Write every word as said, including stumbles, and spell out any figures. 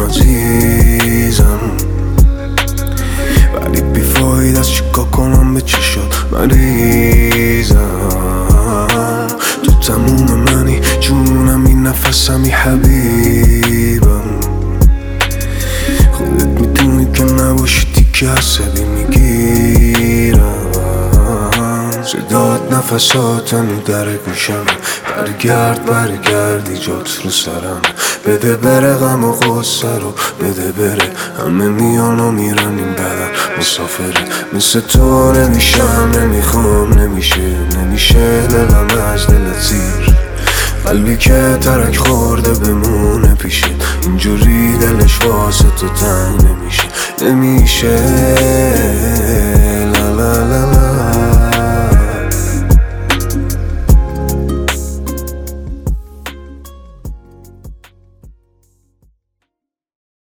عزیزم، ولی بیفاید از چیکار کنم به چشات مریضم. تو تموم منی، جونم این نفسمی حبیبم. خودت میدونی که نباشی که عصبی میگیرم. صدات نفساتم در گوشم، برگرد برگردی جات رو سرم. بده بره غم و غصه رو بده بره، همه میان و میرن این بدن مسافره. مثل تو نمیشم نمیخوام نمیشه نمیشه دلم از دلت زیر، قلبی که ترک خورده بمونه پیشت، اینجوری دلش واسه تو تنگ نمیشه نمیشه.